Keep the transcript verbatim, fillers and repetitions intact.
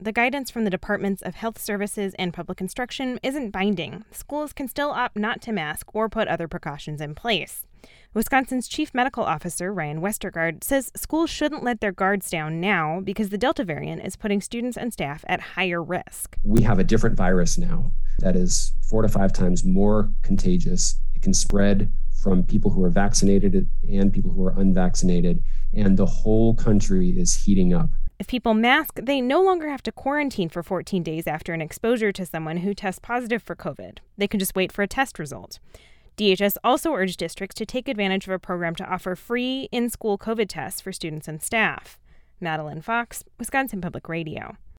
the guidance from the Departments of Health Services and Public Instruction isn't binding. Schools can still opt not to mask or put other precautions in place. Wisconsin's Chief Medical Officer, Ryan Westergaard, says schools shouldn't let their guards down now because the Delta variant is putting students and staff at higher risk. We have a different virus now that is four to five times more contagious. It can spread from people who are vaccinated and people who are unvaccinated, and the whole country is heating up. If people mask, they no longer have to quarantine for fourteen days after an exposure to someone who tests positive for COVID. They can just wait for a test result. D H S also urged districts to take advantage of a program to offer free in-school COVID tests for students and staff. Madeline Fox, Wisconsin Public Radio.